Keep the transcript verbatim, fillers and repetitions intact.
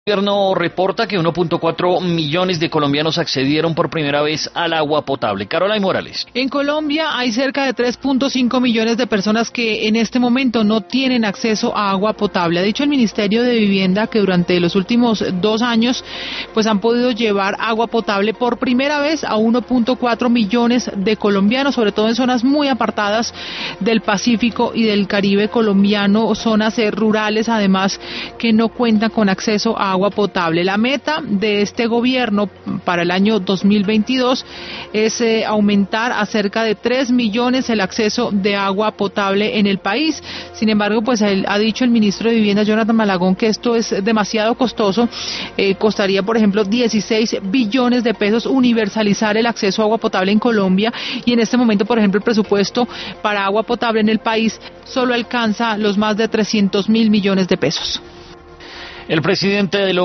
El gobierno reporta que uno punto cuatro millones de colombianos accedieron por primera vez al agua potable. Caroline Morales. En Colombia hay cerca de tres punto cinco millones de personas que en este momento no tienen acceso a agua potable. Ha dicho el Ministerio de Vivienda que durante los últimos dos años pues han podido llevar agua potable por primera vez a uno punto cuatro millones de colombianos, sobre todo en zonas muy apartadas del Pacífico y del Caribe colombiano, zonas eh, rurales además que no cuentan con acceso a agua potable. La meta de este gobierno para el año dos mil veintidós es eh, aumentar a cerca de tres millones el acceso de agua potable en el país. Sin embargo, pues él, ha dicho el ministro de Vivienda, Jonathan Malagón, que esto es demasiado costoso. Eh, costaría, por ejemplo, dieciséis billones de pesos universalizar el acceso a agua potable en Colombia, y en este momento, por ejemplo, el presupuesto para agua potable en el país solo alcanza los más de trescientos mil millones de pesos. El presidente de